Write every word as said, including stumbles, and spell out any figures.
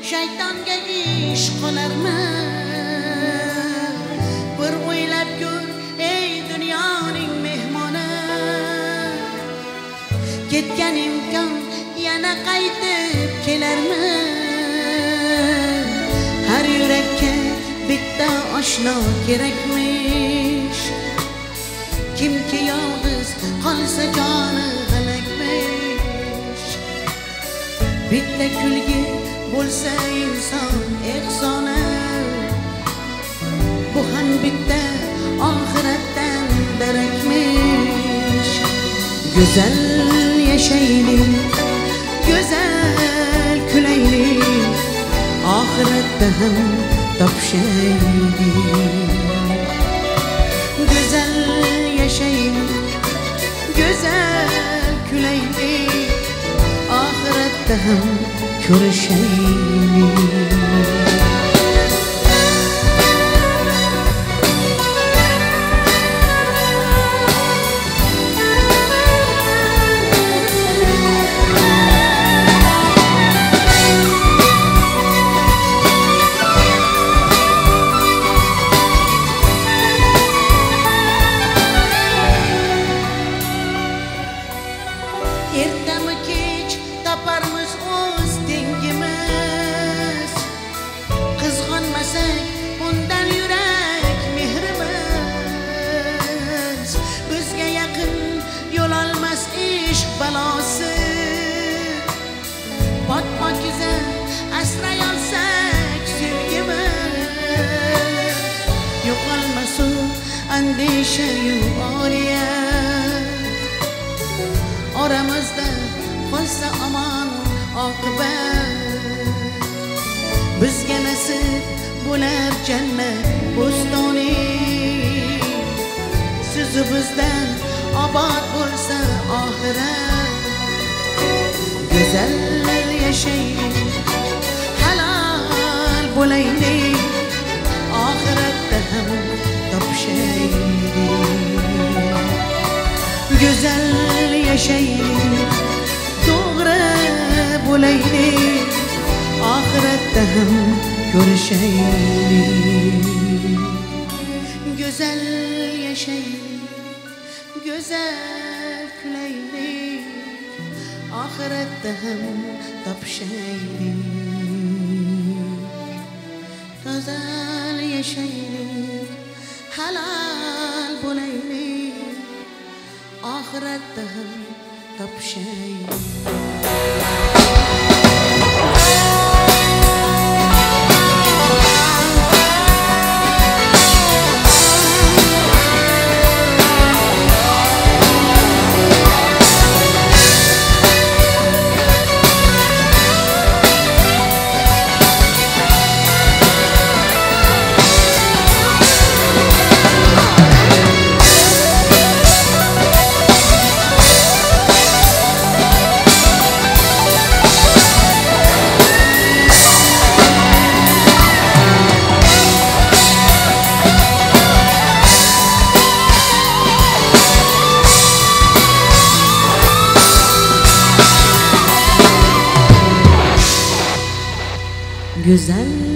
shaytonga ish qolarmi? Bir o'ylab ko'r ey dunyoning mehmoni, ketgan imkon yana qaytib kelarmi? Har yurakka bitta oshno kerakmish, kimki yolg'iz qolsa joni halakmish. Bitta kulgi bo'lsa inson ehsoni, bu ham bitta oxiratdan darakmish. Go'zal yashaylik, go'zal kulaylik, oxiratda ham topishaylik. Go'zal yashaylik, go'zal kulaylik, oxiratda ham ko'rishaylik. Ertami kech toparmiz o'z tengimiz, qizg'onmasak undan yurak mehrimiz. Bizga yaqin yo'l olmas ishq balosi, pok pokiza asray olsak sevgimiz. Yo'qolmasin andisha-yu oriyat, oramizda qolsa omon oqibat. Bizga nasib bo'lar jannat bo'stoni, sizu bizdan obod bo'lsa oxirat. Go'zal yashaylik, halol bo'laylik, oxiratda ham topishaylik. Go'zal yashaylik, to'g'ri bo'laylik, oxiratda ham ko'rishaylik. Go'zal yashaylik, go'zal kulaylik, oxiratda ham topishaylik. Go'zal yashaylik, halol bo'laylik, oxiratda ham topishaylik. Güzel